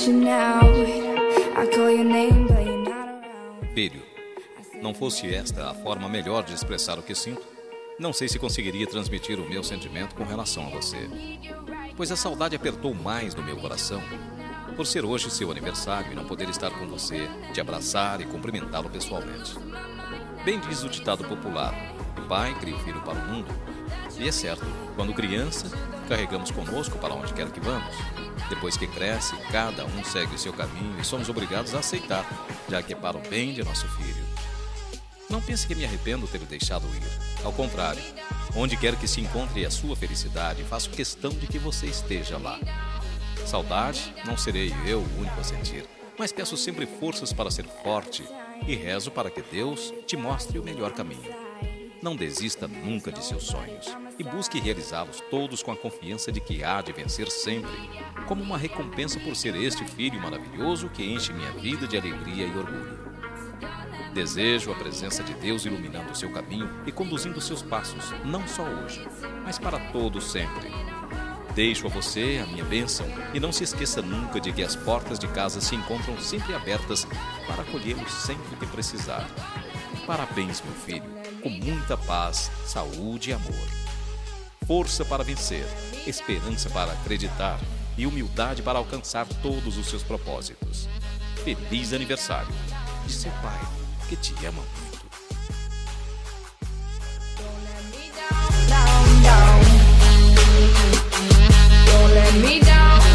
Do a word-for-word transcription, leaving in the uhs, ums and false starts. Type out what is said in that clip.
Filho, não fosse esta a forma melhor de expressar o que sinto, não sei se conseguiria transmitir o meu sentimento com relação a você, pois a saudade apertou mais no meu coração por ser hoje seu aniversário e não poder estar com você, te abraçar e cumprimentá-lo pessoalmente. Bem diz o ditado popular: o pai cria o filho para o mundo. E é certo, quando criança, carregamos conosco para onde quer que vamos. Depois que cresce, cada um segue o seu caminho e somos obrigados a aceitar, já que é para o bem de nosso filho. Não pense que me arrependo de ter deixado ir. Ao contrário, onde quer que se encontre a sua felicidade, faço questão de que você esteja lá. Saudade, não serei eu o único a sentir, mas peço sempre forças para ser forte e rezo para que Deus te mostre o melhor caminho. Não desista nunca de seus sonhos e busque realizá-los todos com a confiança de que há de vencer sempre, como uma recompensa por ser este filho maravilhoso que enche minha vida de alegria e orgulho. Desejo a presença de Deus iluminando o seu caminho e conduzindo seus passos, não só hoje, mas para todo sempre. Deixo a você a minha bênção e não se esqueça nunca de que as portas de casa se encontram sempre abertas para acolhê-lo sempre que precisar. Parabéns, meu filho, com muita paz, saúde e amor. Força para vencer, esperança para acreditar e humildade para alcançar todos os seus propósitos. Feliz aniversário de seu pai, que te ama muito. Don't let me down.